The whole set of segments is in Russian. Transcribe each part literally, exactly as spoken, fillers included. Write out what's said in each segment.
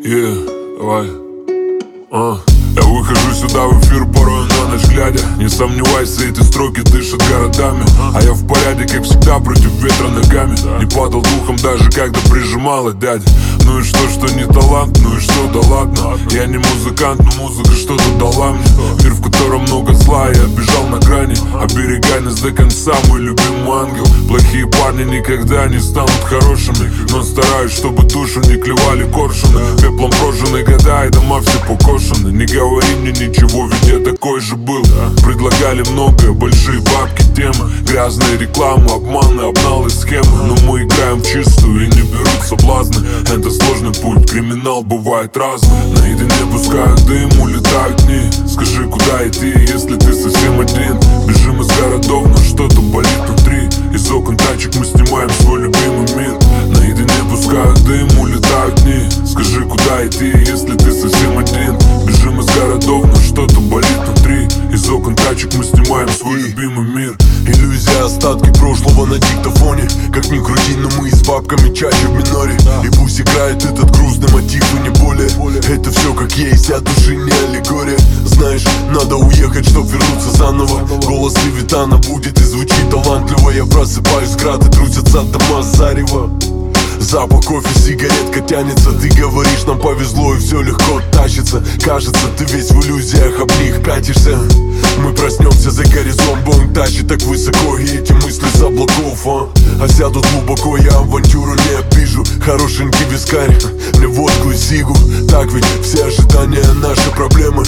Yeah, давай. А. Я выхожу сюда в эфир порой на ночь глядя. Не сомневайся, эти строки дышат городами. А я в порядке, как всегда, против ветра ногами. Не падал духом даже когда прижимала дядя. Ну и что, что не талант, ну и что, да ладно. Я не музыкант, но музыка что-то дала мне. Мир, в котором много зла, я бежал на грани. Оберегай нас до конца, мой любимый ангел. Плохие парни никогда не станут хорошими, но стараюсь, чтобы душу не клевали коршуны. Пеплом прожжены года и дома все покошены. Не говори мне ничего, ведь я такой же был. Предлагали многое, большие бабки, темы, грязные рекламы, обманы, обналы, схемы. Но мы играем в чистую и не берут соблазны. Это сложный путь, криминал бывает разный. Наедине пускают дым, улетают дни. Скажи, куда идти, если ты совсем один? Бежим из городов, но что-то болит внутри. Из окон тачек мы снимаем свой любимый мир. Наедине пускают дым, улетают дни. Скажи, куда идти, если ты совсем один? Бежим из городов, но что-то болит внутри. Из окон тачек мы снимаем свой любимый мир. Иллюзия, остатки прошлого на диктофоне. Как ни крути, но мы с бабками чаще в миноре. И пусть играет этот грустный мотив, но не более. Это все как есть, от души не аллегория. Знаешь, надо уехать, чтоб вернуться заново. Голос Левитана будет и звучит талантливо. Я просыпаюсь, грады трусятся от дома зарева. Запах кофе, сигаретка тянется. Ты говоришь, нам повезло и все легко тащится. Кажется, ты весь в иллюзиях, об них катишься. Мы проснемся, за горизонт Боинг тащит так высоко. И эти мысли с облаков, а, а сядут глубоко, я авантюру не обижу. Хорошенький вискарь, мне водку и сигу. Так ведь все ожидания наши проблемы.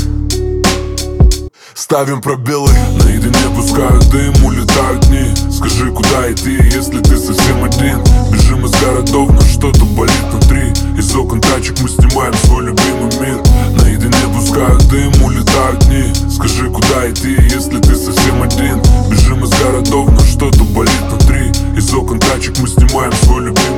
Ставим пробелы. Наедине пускают дым, улетают дни. Скажи, куда идти, если ты совсем один? Бежим из городов, но что-то болит внутри. Из окон тачек мы снимаем свой любимый мир. Наедине пускают дым, улетают дни. Скажи, куда идти, если ты совсем один? Бежим из городов, но что-то болит внутри. Из окон тачек мы снимаем свой любимый мир.